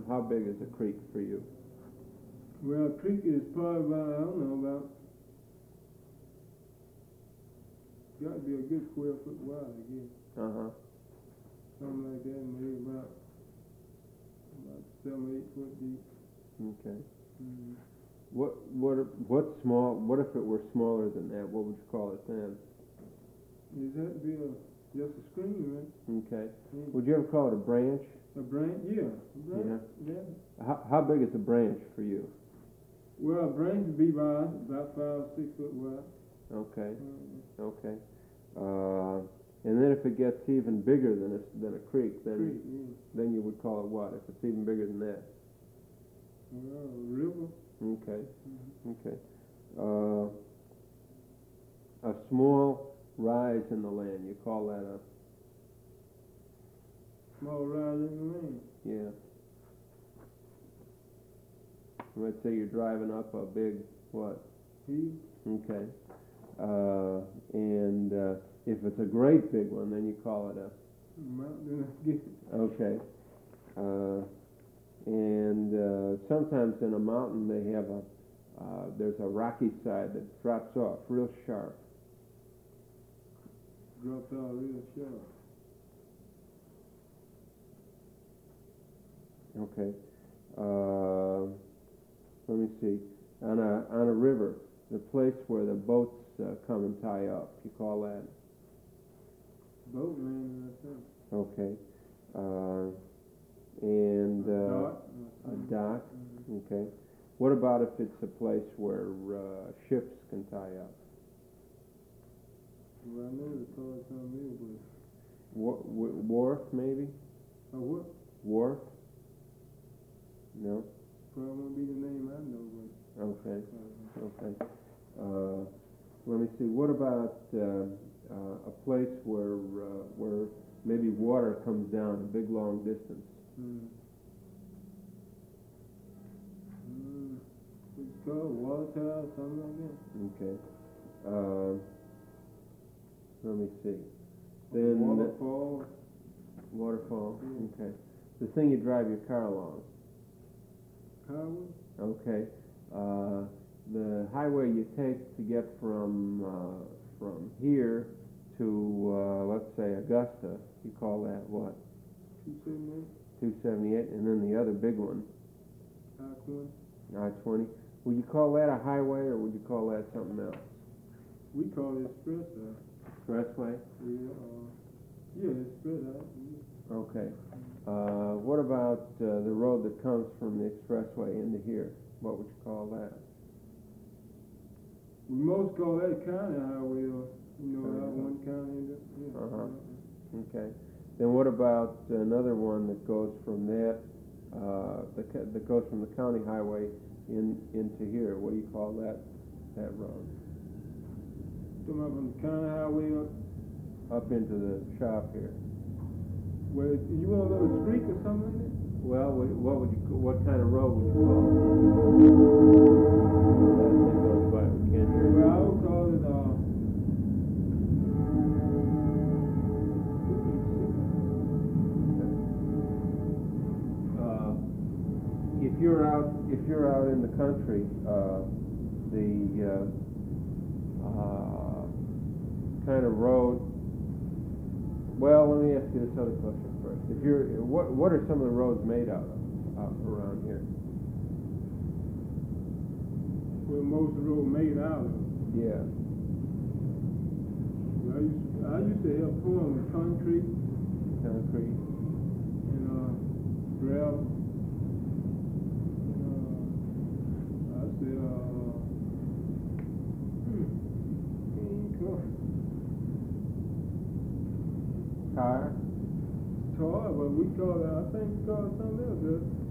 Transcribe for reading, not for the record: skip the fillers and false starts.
how big is a creek for you? Well, a creek is probably about, I don't know, about, got to be a good 12-foot wide, I guess. Uh-huh. Something like that, maybe about 7 or 8 foot deep. Okay. Mm-hmm. What's small? What if it were smaller than that? What would you call it then? Does that be just a stream, right? Okay. Mm-hmm. Would you ever call it a branch? A branch? Yeah. A branch? Yeah. How big is a branch for you? Well, a branch would be about 5 or 6 foot wide. Okay. Okay. And then if it gets even bigger than a creek, then you would call it what? If it's even bigger than that? Well, a river. Okay. Mm-hmm. Okay. A small rise in the land, you call that a... Small rise in the land? Yeah. Let's say you're driving up a big, what? Hill. Okay. And if it's a great big one, then you call it a... Mountain, I guess. Okay. And sometimes in a mountain they have there's a rocky side that drops off real sharp. Drops off real sharp. Okay. Let me see. On a river, the place where the boats come and tie up, you call that? Boat landing, I think. Okay. And Dock. a dock. Mm-hmm. Okay. What about if it's a place where ships can tie up? Well, I know they call it something else, but... Wharf, maybe? A what? Wharf? No? Probably won't be the name I know, but... Okay. Okay. Let me see. What about a place where maybe water comes down a big long distance? It's called water tower, something like that. Okay. Let me see. Then waterfall. Waterfall. Yeah. Okay. The thing you drive your car along. Highway. Okay. The highway you take to get from here to let's say Augusta, you call that what? 278. 278, and then the other big one. I-20. I-20. Would you call that a highway, or would you call that something else? We call it expressway. Expressway? Yeah, expressway. Yeah. Okay. What about the road that comes from the expressway into here? What would you call that? We most call that county highway, or that one county. Yeah. Okay. Then what about another one that goes from that that goes from the county highway into here? What do you call that road? Come up from the county highway up into the shop here. Well, you want a little street or something like that? Well, what kind of road would you call it? That thing goes by, we can't hear you. Well, I would call it if you're out in the country, the kind of road. Well, let me ask you this other question first. If what are some of the roads made out of around here? Well, most of the road made out of. Yeah. Well, I used to help pulling with concrete. Concrete. And gravel. Tar, but we call it, I think we call it something else.